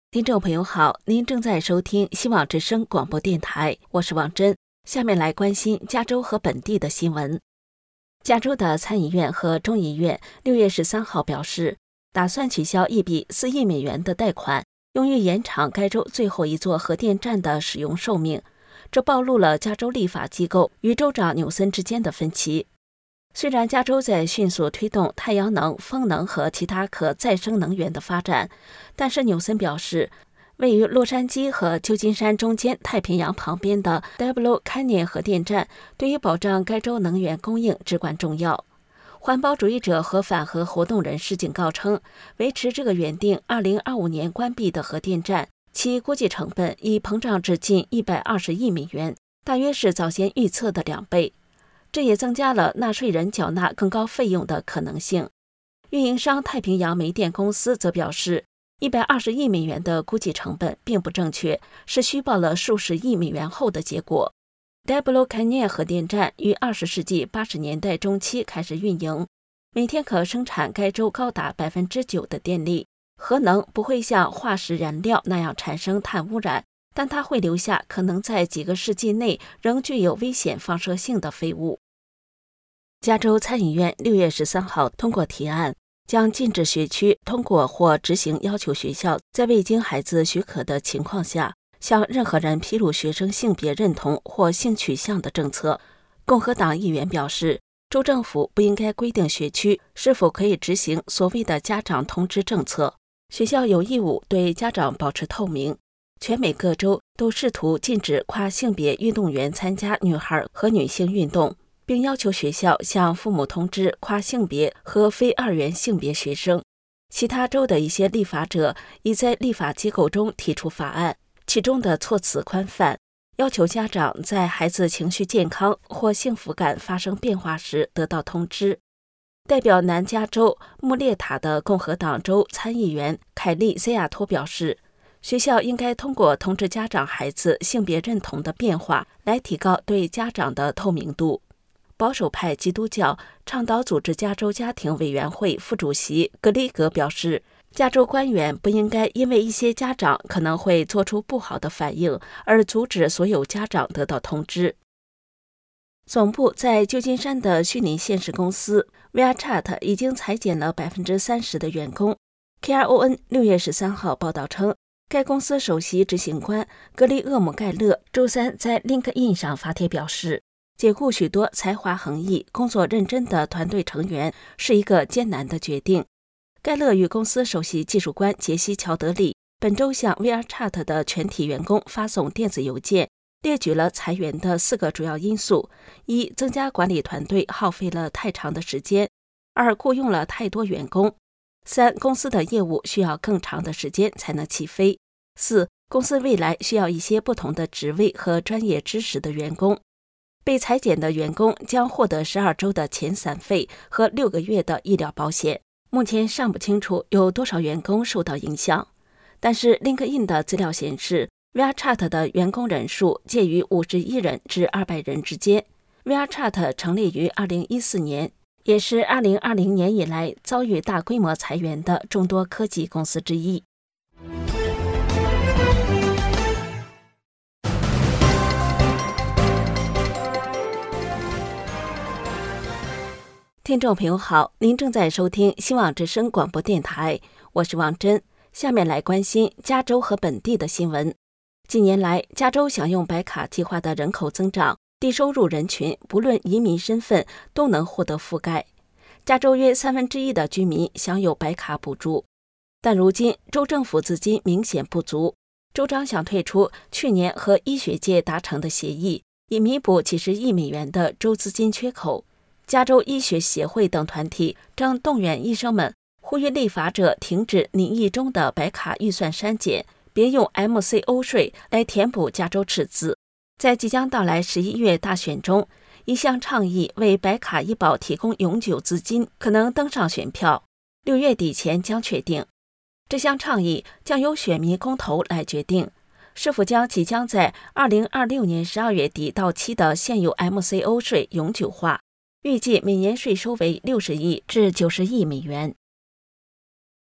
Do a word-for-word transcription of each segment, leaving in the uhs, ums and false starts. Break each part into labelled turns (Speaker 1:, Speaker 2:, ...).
Speaker 1: 听众朋友好，您正在收听希望之声广播电台，我是王珍。下面来关心加州和本地的新闻。加州的参议院和众议院六月十三号表示，打算取消一笔四亿美元的贷款，用于延长该州最后一座核电站的使用寿命。这暴露了加州立法机构与州长纽森之间的分歧。虽然加州在迅速推动太阳能、风能和其他可再生能源的发展，但是纽森表示，位于洛杉矶和旧金山中间太平洋旁边的 Diablo Canyon 核电站对于保障该州能源供应至关重要。环保主义者和反核活动人士警告称，维持这个原定二零二五年关闭的核电站，其估计成本已膨胀至近一百二十亿美元，大约是早先预测的两倍。这也增加了纳税人缴纳更高费用的可能性。运营商太平洋煤电公司则表示，一百二十亿美元的估计成本并不正确，是虚报了数十亿美元后的结果。Diablo Canyon 核电站于二十世纪八十年代中期开始运营，每天可生产该州高达 百分之九 的电力。核能不会像化石燃料那样产生碳污染，但它会留下可能在几个世纪内仍具有危险放射性的废物。加州参议院六月十三号通过提案，将禁止学区通过或执行要求学校在未经孩子许可的情况下，向任何人披露学生性别认同或性取向的政策。共和党议员表示，州政府不应该规定学区是否可以执行所谓的家长通知政策，学校有义务对家长保持透明。全美各州都试图禁止跨性别运动员参加女孩和女性运动，并要求学校向父母通知跨性别和非二元性别学生。其他州的一些立法者已在立法机构中提出法案，其中的措辞宽泛，要求家长在孩子情绪健康或幸福感发生变化时得到通知。代表南加州穆列塔的共和党州参议员凯利·西亚托表示，学校应该通过通知家长孩子性别认同的变化来提高对家长的透明度。保守派基督教倡导组织加州家庭委员会副主席格里格表示，加州官员不应该因为一些家长可能会做出不好的反应而阻止所有家长得到通知。总部在旧金山的虚拟现实公司 VRChat 已经裁减了 百分之三十 的员工。 K R O N 六月十三号报道称，该公司首席执行官格里厄姆盖勒周三在 LinkedIn 上发帖表示，解雇许多才华横溢、工作认真的团队成员是一个艰难的决定。盖勒与公司首席技术官杰西·乔德里本周向 VRChat 的全体员工发送电子邮件，列举了裁员的四个主要因素：一、增加管理团队耗费了太长的时间；二、雇佣了太多员工；三、公司的业务需要更长的时间才能起飞；四、公司未来需要一些不同的职位和专业知识的员工。被裁减的员工将获得十二周的遣散费和六个月的医疗保险。目前尚不清楚有多少员工受到影响，但是 LinkedIn 的资料显示， VRChat 的员工人数介于五十一人至二百人之间。 VRChat 成立于二零一四年，也是二零二零年以来遭遇大规模裁员的众多科技公司之一。听众朋友好，您正在收听希望之声广播电台，我是王珍。下面来关心加州和本地的新闻。近年来，加州享用白卡计划的人口增长，低收入人群不论移民身份都能获得覆盖。加州约三分之一的居民享有白卡补助，但如今州政府资金明显不足。州长想退出去年和医学界达成的协议，以弥补几十亿美元的州资金缺口。加州医学协会等团体正动员医生们，呼吁立法者停止拟议中的白卡预算删减，别用 M C O 税来填补加州赤字。在即将到来十一月大选中，一项倡议为白卡医保提供永久资金可能登上选票，六月底前将确定。这项倡议将由选民公投来决定，是否将即将在二零二六年十二月底到期的现有 M C O 税永久化。预计每年税收为六十亿至九十亿美元。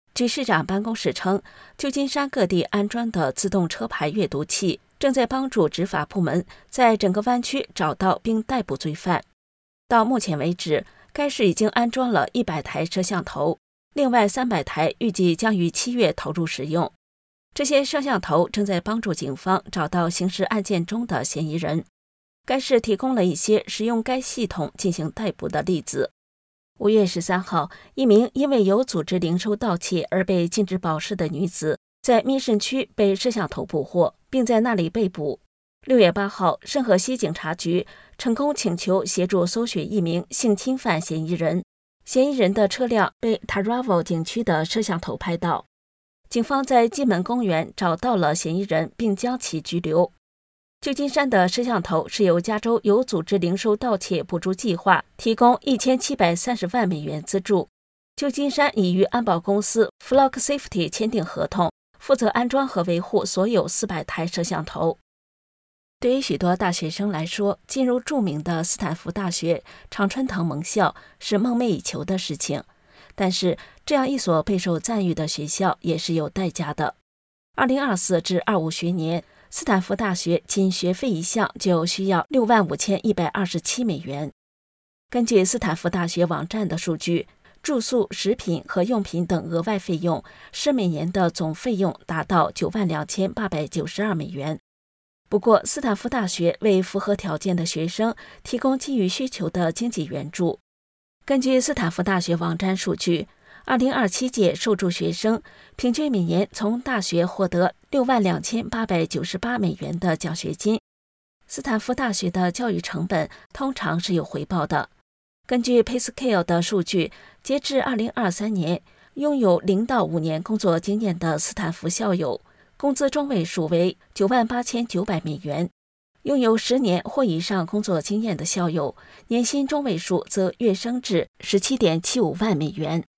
Speaker 1: 据市长办公室称，旧金山各地安装的自动车牌阅读器正在帮助执法部门在整个湾区找到并逮捕罪犯。到目前为止，该市已经安装了一百台摄像头，另外三百台预计将于七月投入使用。这些摄像头正在帮助警方找到刑事案件中的嫌疑人。该市提供了一些使用该系统进行逮捕的例子。五月十三号，一名因为有组织零售盗窃而被禁止保释的女子，在密审区被摄像头捕获，并在那里被捕。六月八号，圣荷西警察局成功请求协助搜寻一名性侵犯嫌疑人。嫌疑人的车辆被 Taraval 景区的摄像头拍到。警方在金门公园找到了嫌疑人，并将其拘留。旧金山的摄像头是由加州有组织零售盗窃补助计划提供一千七百三十万美元资助。旧金山已与安保公司 Flock Safety 签订合同，负责安装和维护所有四百台摄像头。对于许多大学生来说，进入著名的斯坦福大学常春藤盟校是梦寐以求的事情，但是这样一所备受赞誉的学校也是有代价的。二零二四至二五学年，斯坦福大学仅学费一项就需要六万五千一百二十七美元。根据斯坦福大学网站的数据，住宿、食品和用品等额外费用是每年的总费用达到九万两千八百九十二美元。不过，斯坦福大学为符合条件的学生提供基于需求的经济援助。根据斯坦福大学网站数据，二零二七届受助学生平均每年从大学获得六万两千八百九十八美元的奖学金。斯坦福大学的教育成本通常是有回报的。根据 PayScale 的数据，截至二零二三年，拥有零到五年工作经验的斯坦福校友工资中位数为九万八千九百美元，拥有十年或以上工作经验的校友年薪中位数则跃升至十七点七五万美元。